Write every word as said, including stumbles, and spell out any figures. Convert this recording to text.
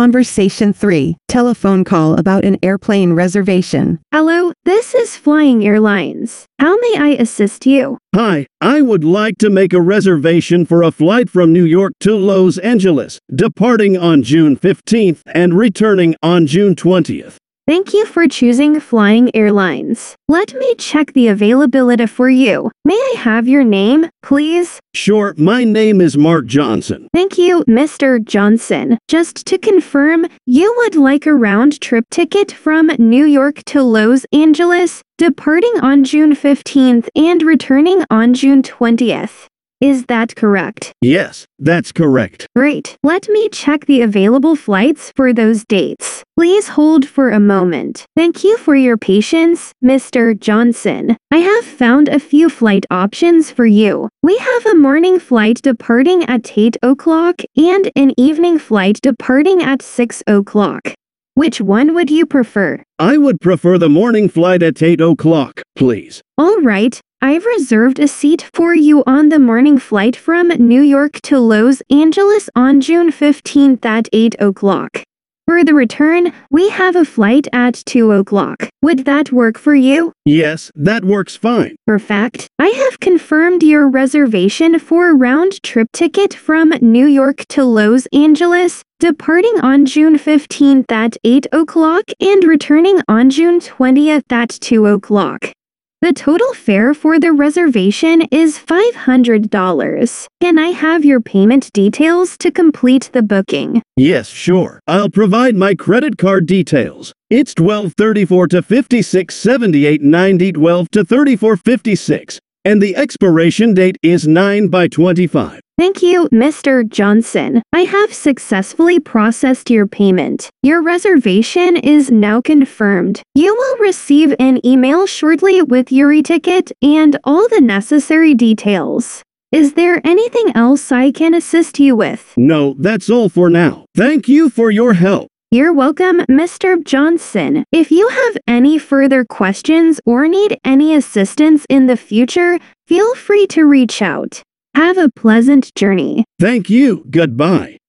Conversation three. Telephone call about an airplane reservation. Hello, this is Flying Airlines. How may I assist you? Hi, I would like to make a reservation for a flight from New York to Los Angeles, departing on June fifteenth and returning on June twentieth. Thank you for choosing Flying Airlines. Let me check the availability for you. May I have your name, please? Sure, my name is Mark Johnson. Thank you, Mister Johnson. Just to confirm, you would like a round-trip ticket from New York to Los Angeles, departing on June fifteenth and returning on June twentieth. Is that correct? Yes, that's correct. Great. Let me check the available flights for those dates. Please hold for a moment. Thank you for your patience, Mister Johnson. I have found a few flight options for you. We have a morning flight departing at eight o'clock and an evening flight departing at six o'clock. Which one would you prefer? I would prefer the morning flight at eight o'clock, please. All right. I've reserved a seat for you on the morning flight from New York to Los Angeles on June fifteenth at eight o'clock. For the return, we have a flight at two o'clock. Would that work for you? Yes, that works fine. Perfect. I have confirmed your reservation for a round-trip ticket from New York to Los Angeles, departing on June fifteenth at eight o'clock and returning on June twentieth at two o'clock. The total fare for the reservation is five hundred dollars. Can I have your payment details to complete the booking? Yes, sure. I'll provide my credit card details. It's twelve thirty-four to fifty-six seventy-eight ninety, twelve to thirty-four fifty-six, and the expiration date is nine by twenty-five. Thank you, Mister Johnson. I have successfully processed your payment. Your reservation is now confirmed. You will receive an email shortly with your e-ticket and all the necessary details. Is there anything else I can assist you with? No, that's all for now. Thank you for your help. You're welcome, Mister Johnson. If you have any further questions or need any assistance in the future, feel free to reach out. Have a pleasant journey. Thank you. Goodbye.